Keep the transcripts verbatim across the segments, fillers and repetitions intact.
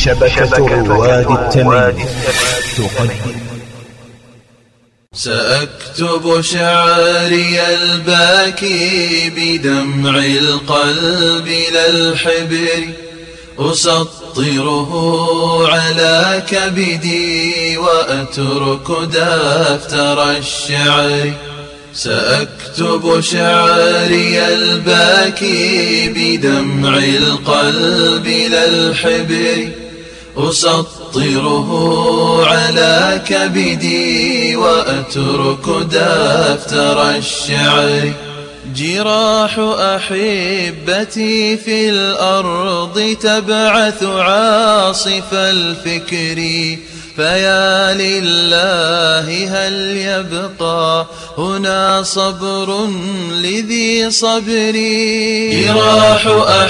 شبكة رواد التمييز تقدم. سأكتب شعري الباكي بدمع القلب لا الحبر، أسطره على كبدي وأترك دفتر الشعر. سأكتب شعري الباكي بدمع القلب لا الحبر، أسطره على كبدي وأترك دفتر الشعر. جراح أحبتي في الأرض تبعث عاصف الفكر، فيا لله هل يبقى هنا صبر لذي صبري. جراح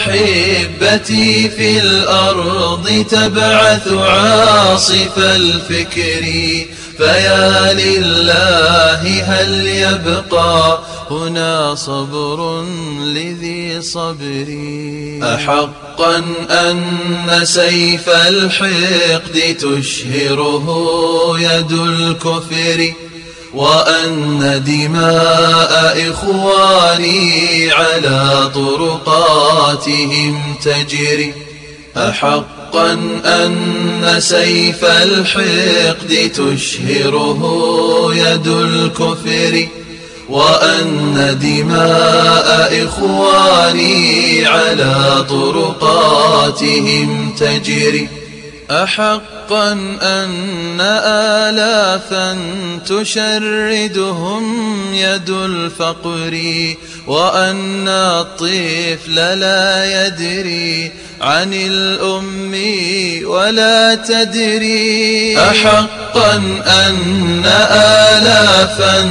أحبتي في الأرض تبعث عاصف الفكر، فيا لله هل يبقى هنا صبر لذي صبري. أحقا أن سيف الحقد تشهره يد الكفر، وأن دماء إخواني على طرقاتهم تجري. أحقا أن سيف الحقد تشهره يد الكفر، وأن دماء إخواني على طرقاتهم تجري. أحقا أن آلافا تشردهم يد الفقر، وأن الطفل لا يدري عن الأم ولا تدري. أحقا أن آلافا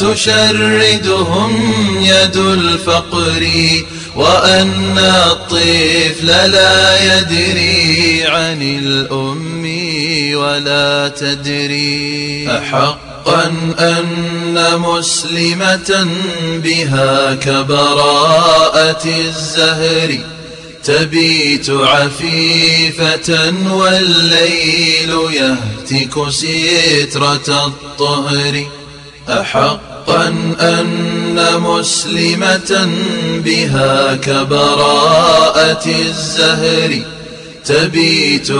تشردهم يد الفقر، وأن الطفل لا يدري عن الأم ولا تدري. أحقا أن مسلمة بها كبراءة الزهر تبيت عفيفة والليل يهتك سترة الطهر. أحقا أن مسلمة بها كبراءة الزهر تبيت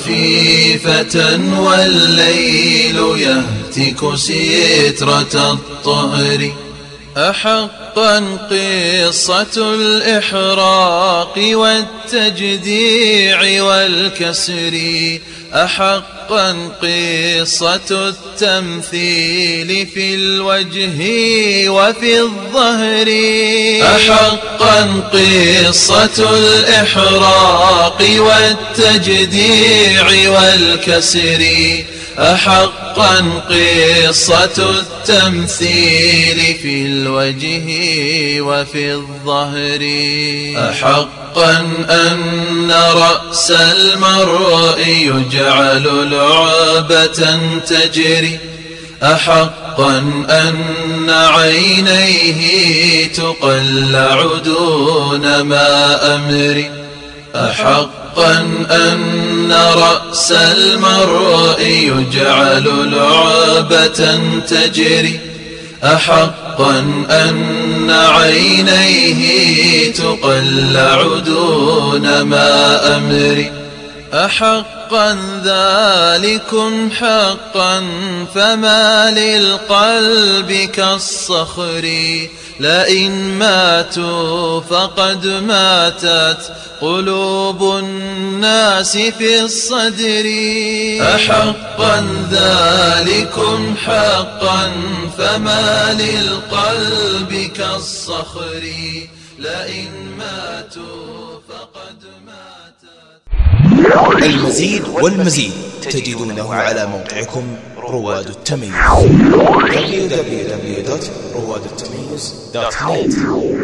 عفيفة والليل يهتك سترة الطهر. أحقا قصة الإحراق والتجديع والكسر، أحقا قصة التمثيل في الوجه وفي الظهر. أحقا قصة الإحراق والتجديع والكسر، أحقا قصة التمثيل في الوجه وفي الظهر. أحقا أن رأس المرء يجعل لعبة تجري، أحقا أن عينيه تقلع دون ما أمر. أحقا أن رأس المرء يجعل لعبة تجري، أحقا أن عينيه تقلع دون ما أمر. أحقا ذلكم حقا فما للقلب كالصخر، لئن ماتوا فقد ماتت قلوب الناس في الصدر. أحقا ذلكم حقا فما للقلب كالصخر، لئن ماتوا فقد ماتت. المزيد والمزيد تجدونه على موقعكم رواد التمييز دبليو دبليو دبليو دوت رواد التمييز دوت نت.